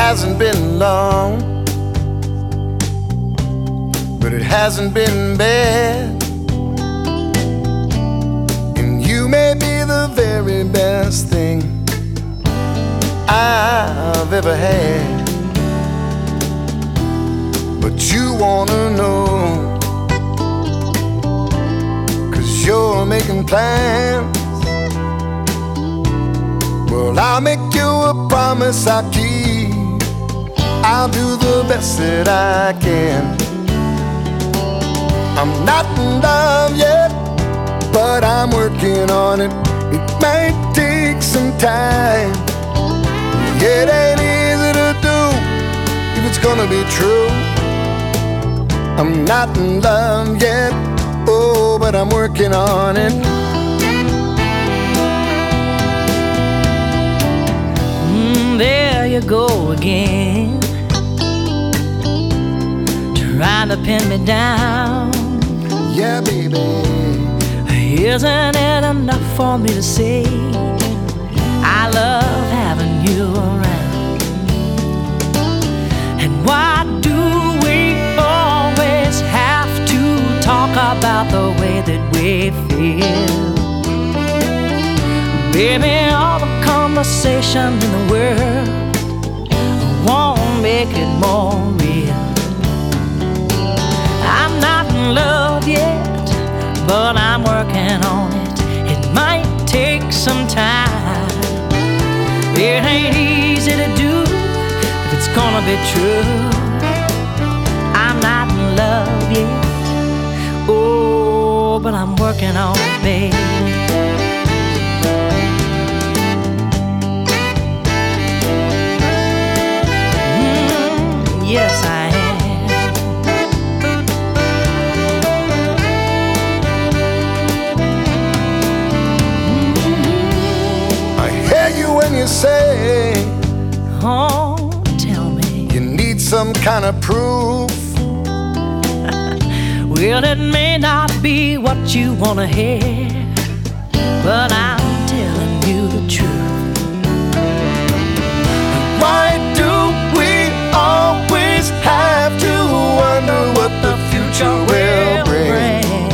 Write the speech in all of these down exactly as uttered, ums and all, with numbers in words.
hasn't been long, but it hasn't been bad. And you may be the very best thing I've ever had. But you wanna know, 'cause you're making plans. Well, I'll make you a promise I'll keep. I'll do the best that I can. I'm not in love yet, but I'm working on it. It might take some time. It ain't easy to do if it's gonna be true. I'm not in love yet, oh, but I'm working on it. Mm, there you go again, trying to pin me down. Yeah, baby. Isn't it enough for me to say I love having you around? And why do we always have to talk about the way that we feel? Baby, all the conversation in the world won't make it more real. I'm not in love yet, but I'm working on it. It might take some time. It ain't easy to do if it's gonna be true. I'm not in love yet, oh, but I'm working on it, baby. Mm, yes, I am. When you say, oh, tell me, you need some kind of proof. Well, it may not be what you wanna hear, but I'm telling you the truth. Why do we always have to wonder what the future will bring?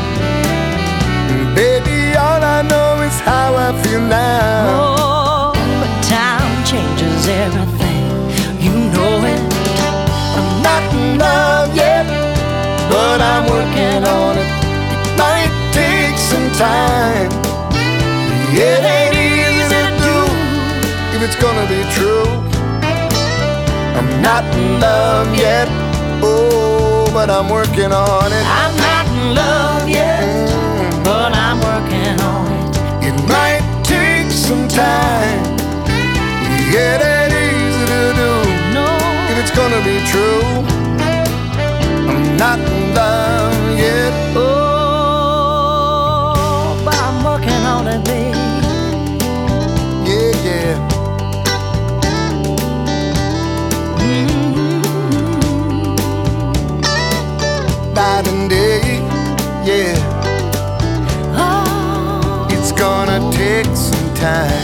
Baby, all I know is how I feel now. Oh, changes everything, you know it. I'm not in love yet, but I'm working on it. It might take some time. It ain't easy to do if it's gonna be true. I'm not in love yet, oh, but I'm working on it. I'm not in love yet, mm, but I'm working on it. It might take some time. It ain't easy to do, no, if it's gonna be true. I'm not in love yet, oh, but I'm working on it, baby. Yeah, yeah. Mm-hmm. Night and day, yeah. Oh, It's gonna take some time.